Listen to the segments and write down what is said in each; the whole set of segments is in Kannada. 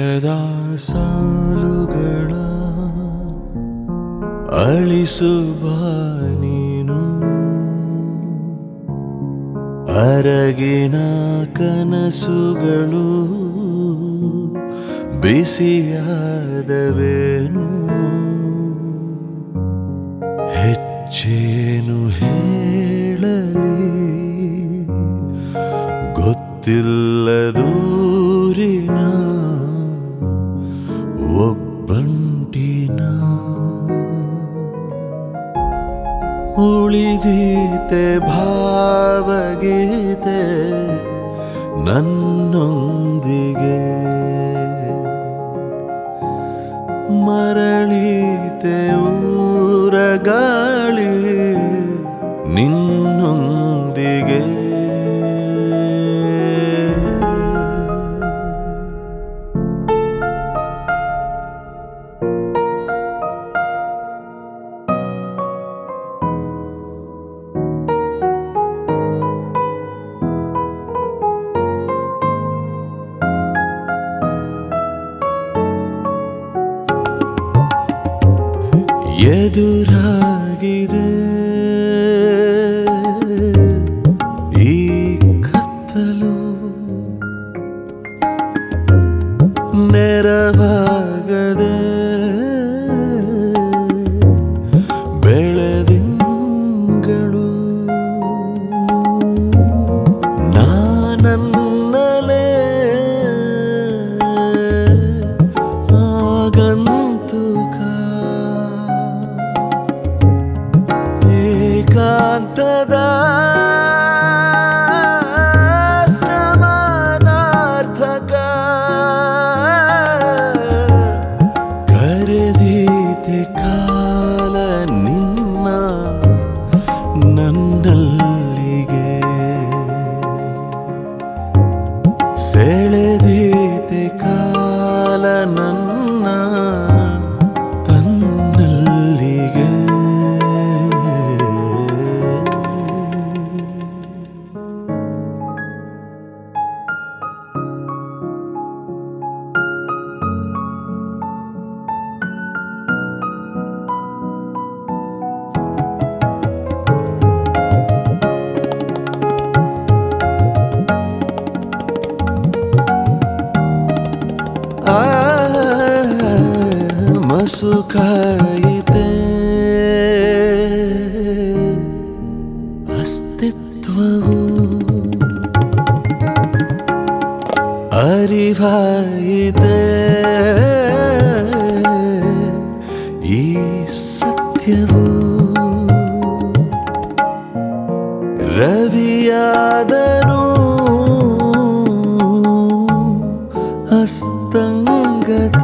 ನೆಲದ ಸಾಲುಗಳ ಅಳಿಸುವ ನೀನು ಅರಗಿನ ಕನಸುಗಳು ಬಿಸಿಯಾದವೇನು ಹೆಚ್ಚೇನು ಹೇಳಲಿ ಗೊತ್ತಿಲ್ಲದೂರಿನ ಒಬ್ಬಂಟಿನ ಉಳಿದೀತೆ ಭಾವಗೀತೆ ನನ್ನೊಂದಿಗೆ ಮರಳೀತೆ ಊರಗಾಳಿ ನಿನ್ನೊಂದಿಗೆ ಎದುರಾಗಿದೆ ಈ ಕತ್ತಲು ನೆರವಾಗದೆ ಬೆಳದಿಂಗಳು ನಾನನ್ನಲೇ ಆಗಂತುಕ ಏಕಾಂತದ ಸಮಾನಾರ್ಥಕ ಕರೆದೀತೆ ಕಾಲ ನಿನ್ನ ನನ್ನಲ್ಲಿಗೆ ಸೆಳೆದೀತೆ ಕಾಲ ನನ್ನ ತನ್ನಲ್ಲಿಗೆ ಮಸುಕಾಯಿತೆ ಅಸ್ತಿತ್ವವು ಅರಿವಾಯಿತೆ ಈ ಸತ್ಯವು ರವಿಯಾದನು ಅಸ್ತಂಗತ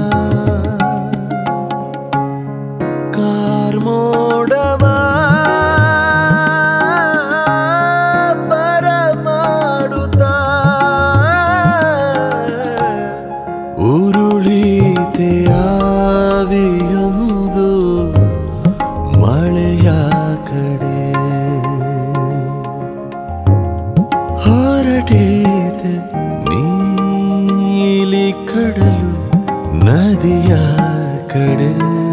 ಕಾರ್ಮೋಡವ ಬರಮಾಡುತ್ತ ಉರುಳೀತೆ ಆವಿಯೊಂದು ಮಳೆಯ ಕಡೆ ಹೊರಟೀತೆ ನೀಲಿ ಕಡಲು ನದಿಯ ಕಡೆ